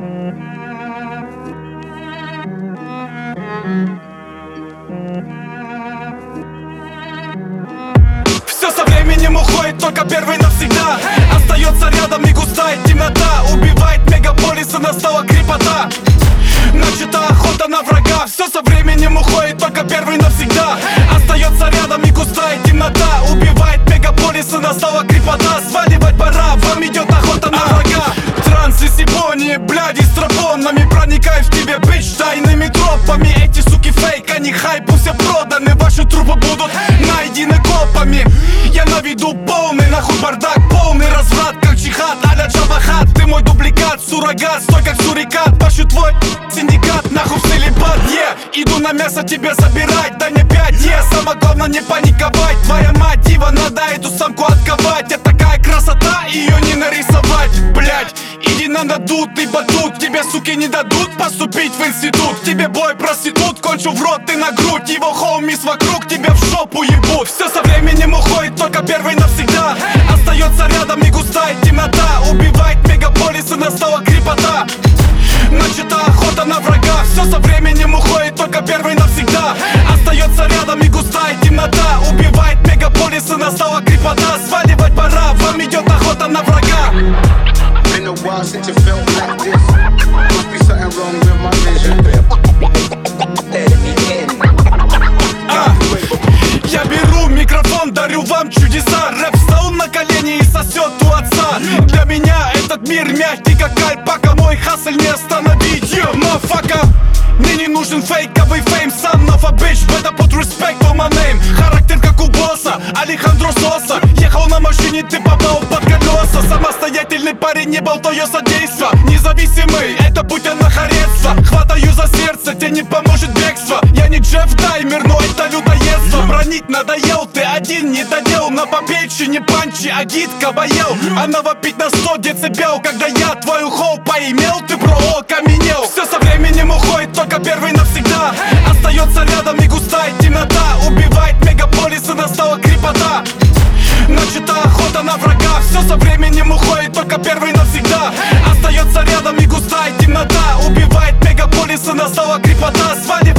Все со временем уходит, только первый навсегда. Остается рядом и густая темнота. Убивает мегаполисы, настала крепота. Начата охота на врага. Все со временем уходит, только первый навсегда. Остается рядом и густая темнота. Убивает мегаполисы, настала крепота. Сваливать пора, вам идет охота на врага. Транс и симфонии, бляди с тропонами. Проникай в тебе, бич, тайными тропами. Эти суки фейк, они хайпу все проданы. Ваши трупы будут найдены копами. Я на виду полный, нахуй бардак, полный разврат, как чихат, а-ля Джабахат. Ты мой дубликат, суррогат, стой как сурикат. Пашу твой синдикат, нахуй в целебат, Иду на мясо тебе забирать, да не 5, Самое главное не паниковать. Твоя мать дива, надо эту самку отковать. Это такая красота, ее не нарисовать, блять. Иди на надутый батут, тебе суки не дадут поступить в институт. Тебе бой проститут, кончу в рот и на грудь. Его хоумис вокруг тебя в жопу ебут. Все со временем уходит, только первый навсегда. Остается рядом и густая темнота. Убивает мегаполисы, настала крепота. Начата охота на врага. Все со временем уходит, только первый навсегда. Остается рядом и густая темнота. Убивает мегаполисы, настала крепота. Сваливать пора, вам идет охота на врага. Been a while since you felt like this. Must be something wrong with my vision. Я беру микрофон, дарю вам чудеса. Рэп встал на колени и сосет у отца. Для меня этот мир мягкий, как альпака. Мой хасль не остановить, мафака. Мне не нужен фейковый фейм, son of a bitch. Better put respect on my name. Характер как у босса, Алехандро Соса. Ехал на машине, ты попал под колеса. Самостоятельный парень, не болтаю содейства. Независимый, это путь анахарецтва. Хватаю за сердце, тебе не поможет бегство. Я не Джефф Даймер, но это людоедство. Бронить надоел, ты один не доделал. На попечи не панчи, а гид кабаел. Она вопит на 100 децибел. Когда я твою хоу поимел, ты бро окаменел. Все со временем уходит, только первый навсегда. Остается рядом и густая темнота. Убивает мегаполисы, настала крепота. Начата охота на врага. Все со временем уходит, только первый навсегда. Остается рядом и густая темнота. Убивает мегаполисы, настала крепота. Свадьба